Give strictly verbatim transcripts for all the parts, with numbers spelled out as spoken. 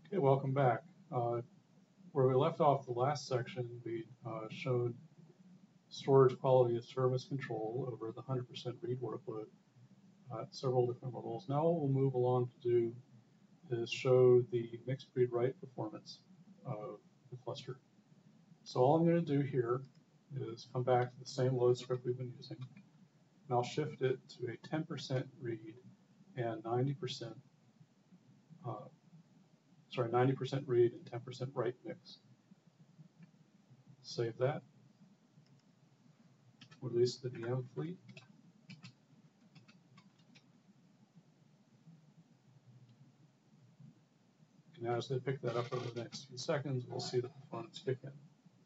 Okay, welcome back. Uh, where we left off the last section, we uh, showed storage quality of service control over the one hundred percent read workload at several different levels. Now what we'll move along to do is show the mixed read write performance of the cluster. So all I'm going to do here is come back to the same load script we've been using, and I'll shift it to a ten percent read and ninety percent uh, sorry, ninety percent read and ten percent write mix. Save that. Release the V M fleet. Now as they pick that up over the next few seconds, we'll see the performance kick in.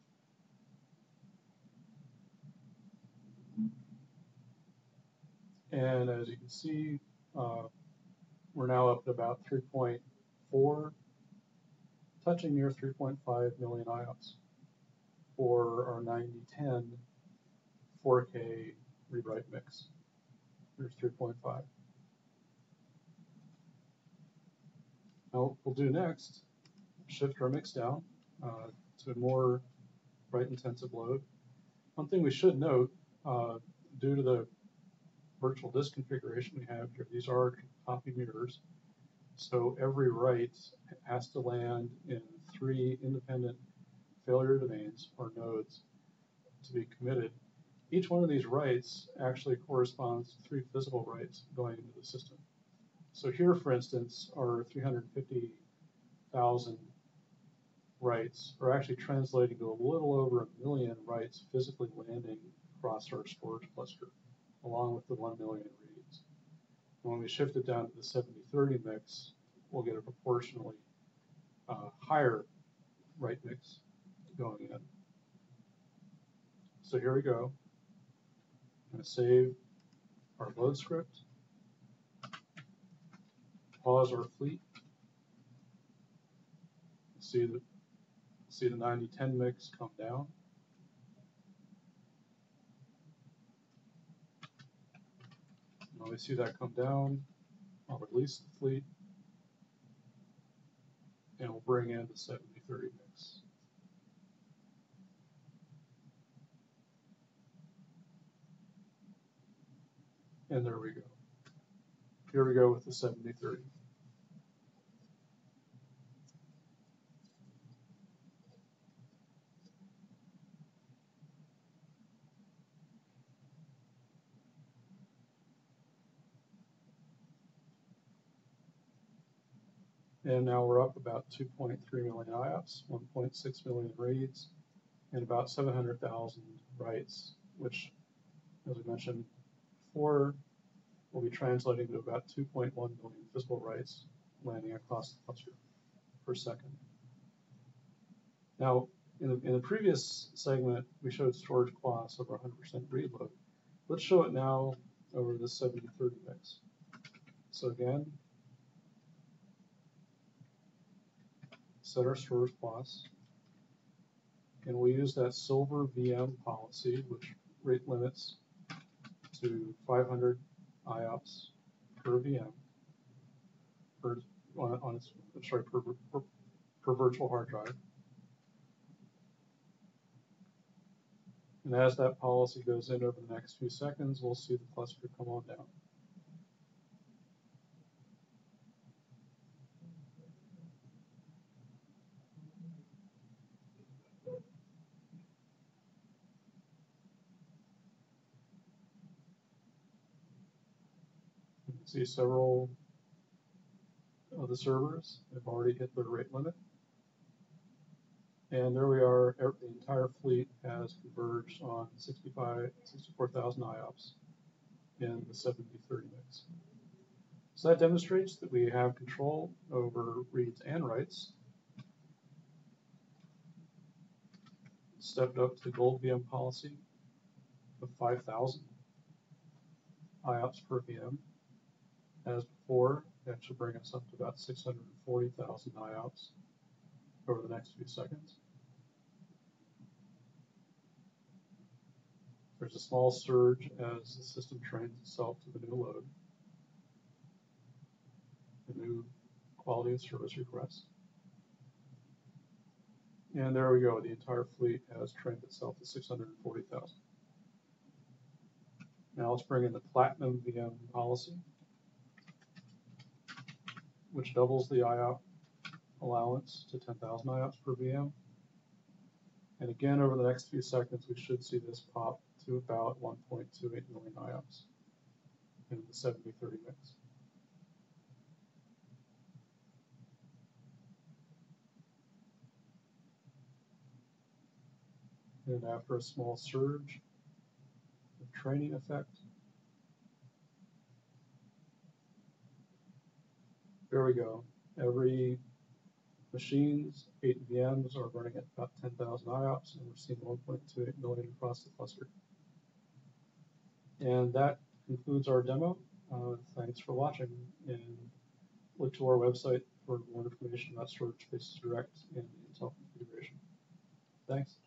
And as you can see, uh, we're now up to about three point four, touching near three point five million I O P S for our ninety ten four K read-write mix. There's three point five. Now what we'll do next, shift our mix down uh, to a more write-intensive load. One thing we should note, uh, due to the virtual disk configuration we have here, these are copy mirrors. So every write has to land in three independent failure domains or nodes to be committed. Each one of these writes actually corresponds to three physical writes going into the system. So here, for instance, our three hundred fifty thousand writes are actually translating to a little over a million writes physically landing across our storage cluster, along with the one million reads. And when we shift it down to the seventy thirty mix, we'll get a proportionally uh, higher write mix going in. So here we go. I'm going to save our load script, pause our fleet, see the see the ninety ten mix come down. When we see that come down, I'll release the fleet, and we'll bring in the seventy thirty mix. And there we go. Here we go with the seventy thirty. And now we're up about two point three million I O P S, one point six million reads, and about seven hundred thousand writes, which, as we mentioned before, will be translating to about two point one million physical writes landing across the cluster per second. Now, in the, in the previous segment, we showed storage class over one hundred percent read load. Let's show it now over the seventy thirty mix. So again, set our storage class, and we use that silver V M policy, which rate limits to five hundred I O P S per V M, per, on, on its, sorry, per, per, per virtual hard drive. And as that policy goes in over the next few seconds, we'll see the cluster come on down. You can see several of the servers have already hit their rate limit. And there we are, the entire fleet has converged on sixty-five, sixty-four thousand I O P S in the seventy thirty mix. So that demonstrates that we have control over reads and writes. Stepped up to the gold V M policy of five thousand I O P S per V M. As before, that should bring us up to about six hundred forty thousand I O P S over the next few seconds. There's a small surge as the system trains itself to the new load, the new quality of service request. And there we go, the entire fleet has trained itself to six hundred forty thousand. Now let's bring in the Platinum V M policy, which doubles the I O P allowance to ten thousand I O Ps per V M. And again, over the next few seconds, we should see this pop to about one point two eight million I O Ps in the seventy thirty mix. And after a small surge of training effect, there we go. Every machines, eight V Ms are running at about ten thousand I O Ps, and we're seeing one point two eight million across the cluster. And that concludes our demo. Uh, thanks for watching, and look to our website for more information about Storage Spaces Direct and Intel configuration. Thanks.